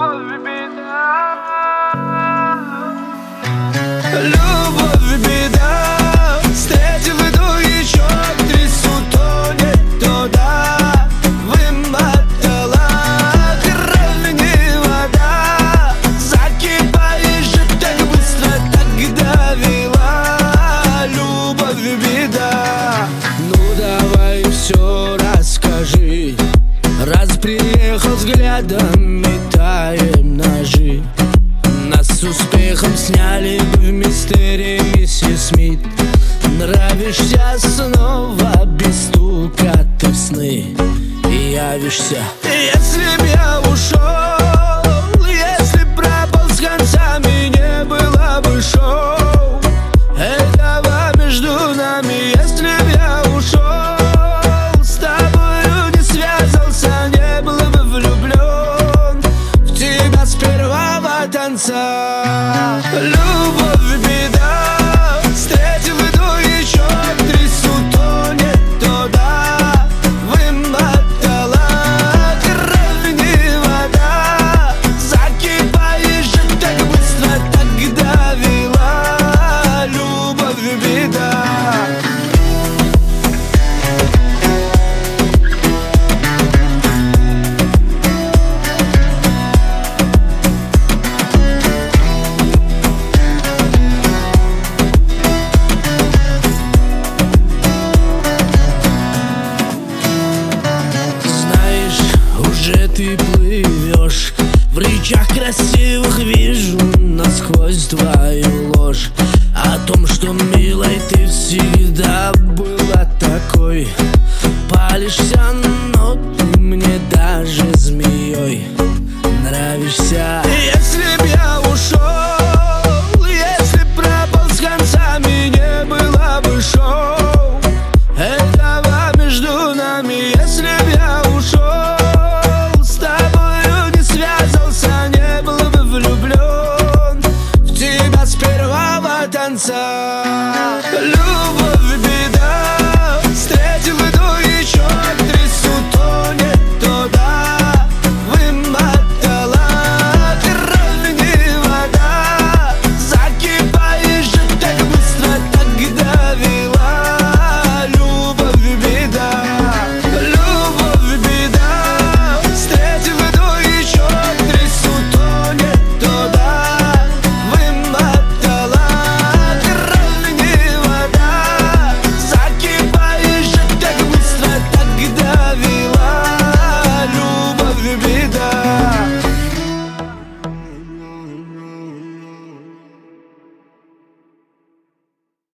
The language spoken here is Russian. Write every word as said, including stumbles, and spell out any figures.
любовь беда. Любовь беда. Встретив иду еще актрису, то не туда вымотала. Кровь не вода, закипаешь же так быстро, так довела. Любовь беда. Ну давай все расскажи, раз приехал взглядом, метаем ножи. Нас с успехом сняли бы в мистерии миссис Смит. Нравишься снова без стука, ты в сны и явишься. Если б я ушел, если б пропал с концами, не было бы шоу этого между нами. Если б я ушел, с тобою не связался, не был бы влюблен в тебя с первого танца. Любовь беда. Встретив иду еще актрису, то не туда вымотала. Кровь не вода, закипаешь же так быстро, так довела. Любовь беда. Уже ты плывешь, в речах красивых вижу насквозь твою ложь. О том, что, милой, ты всегда была такой. Палишься